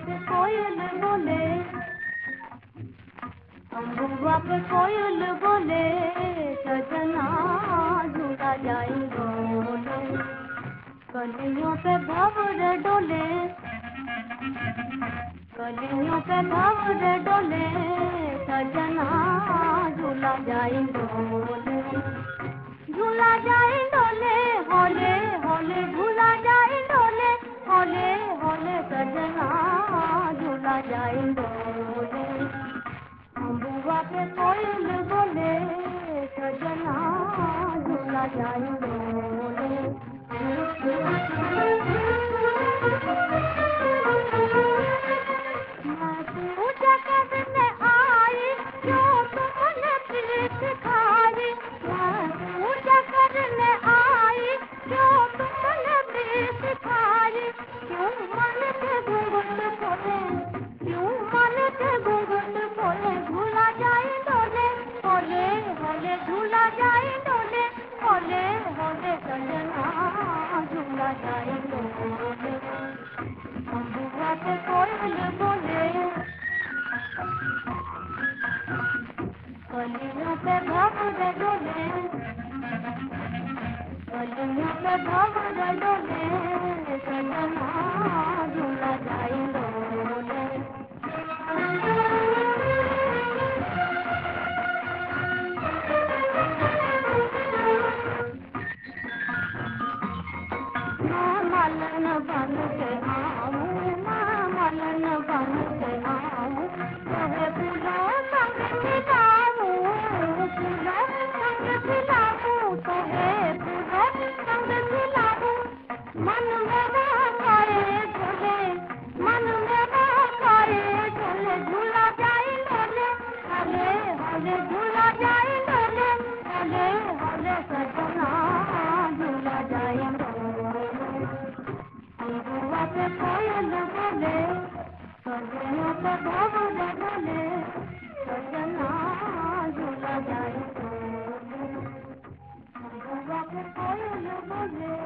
पे कोयल बोले, अम्बुआ पे कोयल बोले, सजना झूला जाई डोले। कलियों पे भंवर डोले, कलियों पे भंवर डोले, सजना झूला जाई डोले। झूला जाई डोले, होले होले झूला जाई डोले, होले होले सजना झूला जाई डोले। अम्बुआ पे कोयल बोले, सजना झूला जाई डोले। मैं पूजा करने आई, जो तुमने प्रीत खाई। मैं पूजा करने आई, जो तुमने प्रीत खाई। क्यों मन के घूंघट खोले, क्यों मन के घूंघट खोले, झूला जाई डोले, होले होले झूला जाई डोले, होले होले सजना झूला जाई डोले। अम्बुआ पे कोयल बोले, कलियों पे भंवर डोले, कलियों पे भंवर डोले, सजना झूला जाई डोले। मैं मलन बन के आऊं, मैं मलन बन के आऊं, तोहे फूलों संग खिलाऊं, फूलों संग खिलाऊं, तोहे फूलों संग खिलाऊं। मन मेरा खाए झूले, मन मेरा खाए झूले, झूला जाई डोले, हले हले झूला जाई डोले, हले हले सजना झूला जाई डोले। अम्बुआ पे कोयल बोले, कलियों पे भंवर डोले, सजना झूला जाई डोले। अम्बुआ पे कोयल बोले।